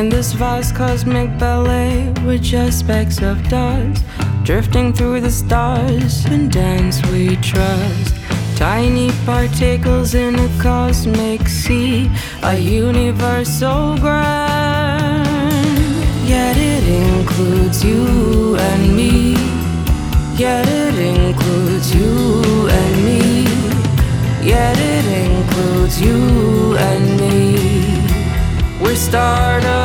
In this vast cosmic ballet, we're just specks of dust, drifting through the stars and dance we trust. Tiny particles in a cosmic sea, a universal grand. Yet it includes you and me. Yet it includes you and me. Yet it includes you and me. We're stardust.